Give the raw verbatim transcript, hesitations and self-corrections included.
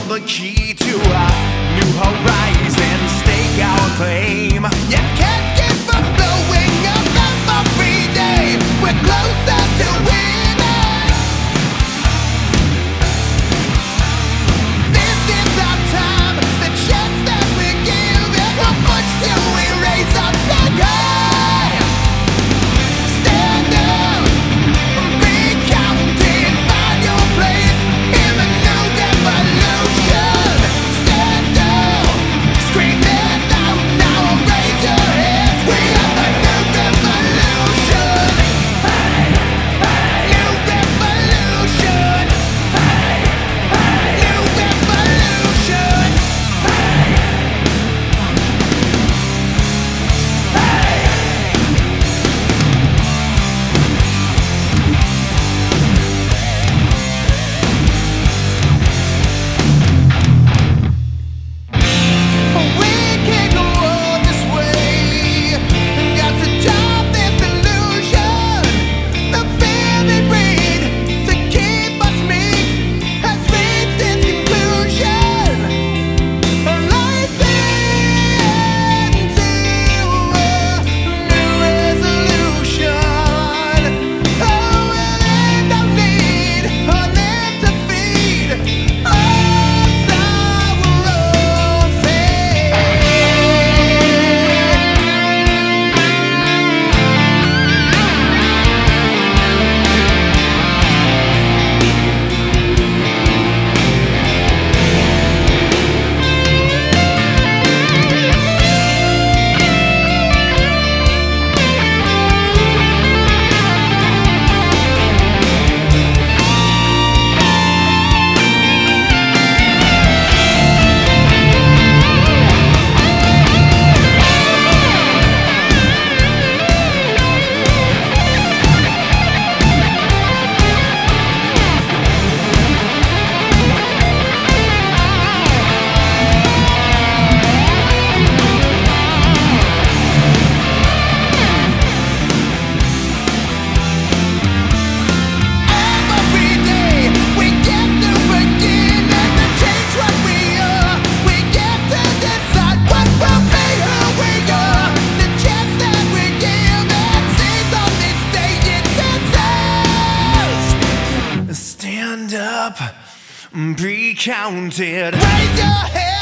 the key to a new horizon. Stake our claim. You can't give up blowing up every day. We're closer to winning. This is our time, the chance that we're given. How much till we raise up and high? Stand up, be counted, find your place in the new revolution. Stand up, scream it out now, raise your hands. We are the new revolution. Hey, hey, new revolution. Hey, hey, new revolution. Hey, hey. We can't go on this way. Got to stop this delusion. The fear they breed to keep us meek has reached its conclusion. Rising to a new resolution. Oh, we'll end our need on them to feed us our own fate. Every day we get to begin and to change what we are. We get to decide what will be who we are. The chance that we're given sees on this day it says, stand up, be counted. Raise your head.